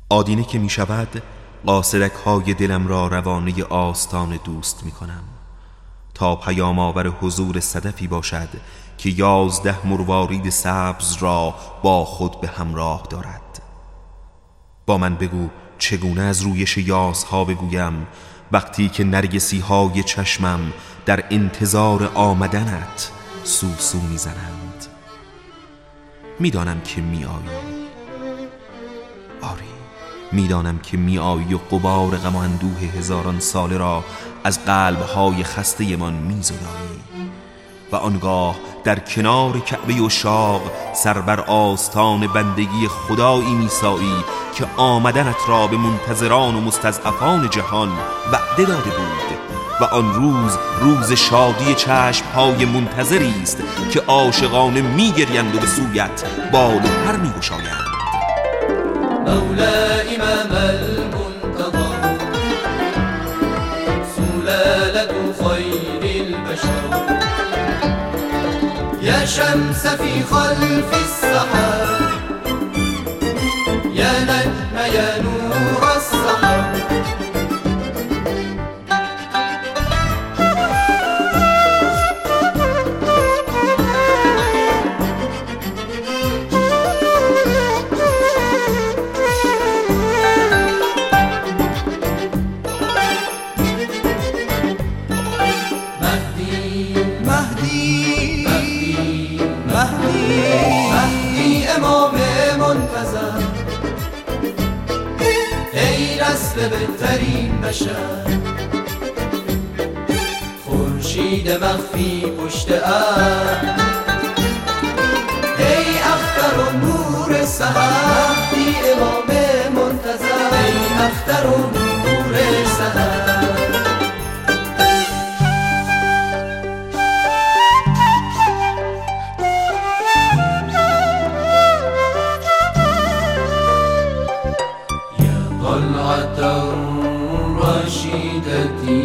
آدینه که می شود قاصدک های دلم را روانه آستان دوست می کنم تا پیام آور حضور صدفی باشد که 11 مروارید سبز را با خود به همراه دارد. با من بگو چگونه از رویش یاسها بگویم وقتی که نرگسی های چشمم در انتظار آمدنت سوسو میزنند. میدانم که میآیی، آری میدانم که میآیی و غبار غم و اندوه هزاران ساله را از قلب‌های خسته من میزدایی و آنگاه در کنار کعبه عشاق سر بر آستان بندگی خدایی میسایی که آمدنت را به منتظران و مستضعفان جهان وعده داده بود و آن روز شادی چشم‌های منتظری است که عاشقانه میگریند و به سویت بال و پر میگشایند. مولا امام المنتظر سلالة خير البشر يا شمس في خلف السحاب يا نجم يا نور السحاب مهدی امام منتظر ای نسل بهترین بشر خورشید مخفی پشت ابر ای اختر و نور سحر مهدی امام منتظر ای اختر و نور سحر طلعة الرشيدة